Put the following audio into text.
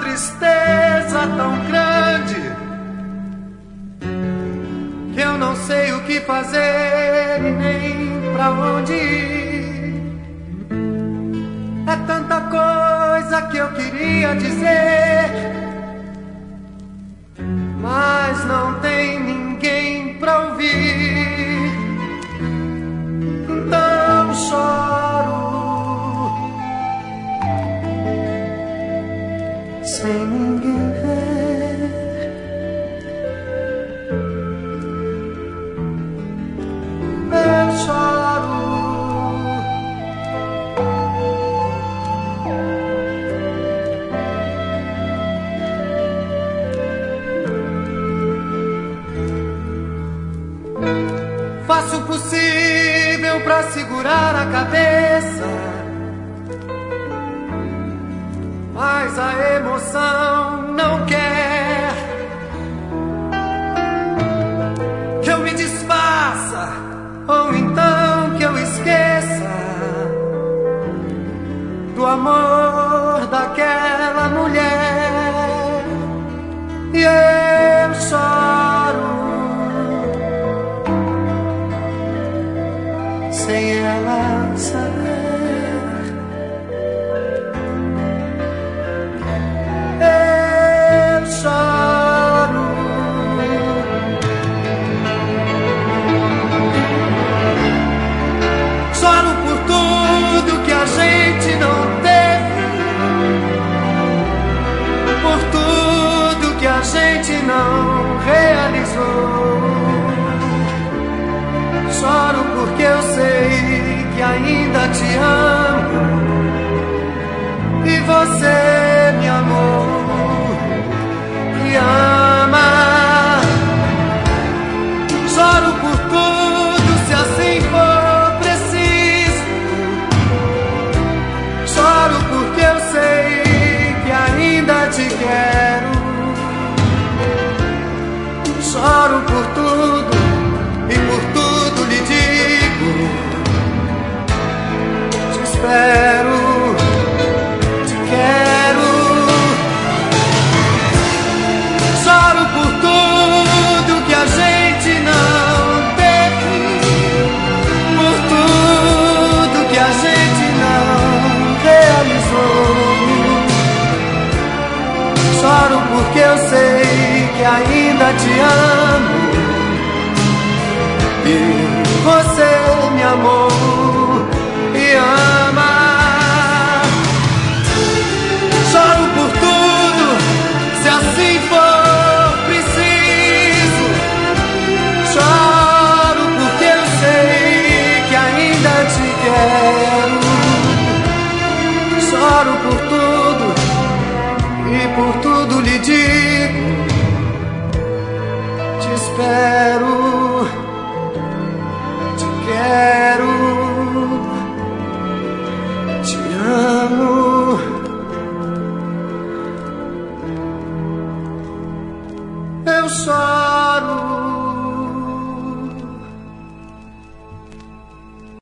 tristeza tão grande que eu não sei o que fazer e nem pra onde ir. É tanta coisa que eu queria dizer, mas não tem ninguém pra ouvir. Então choro sem ninguém ver. Eu choro faço o possível pra segurar a cabeça, mas a emoção não quer que eu me desfaça, ou então que eu esqueça do amor daquela mulher. E eu choro sem ela saber. Eu choro por tudo que a gente não teve, por tudo que a gente não realizou. Choro porque eu sei que ainda te amo e você me amou e ama. Choro por tudo se assim for preciso. Choro porque eu sei que ainda te quero. Choro por tudo e por tudo lhe digo: te espero, te quero. Choro por tudo que a gente não teve, por tudo que a gente não realizou. Choro porque eu sei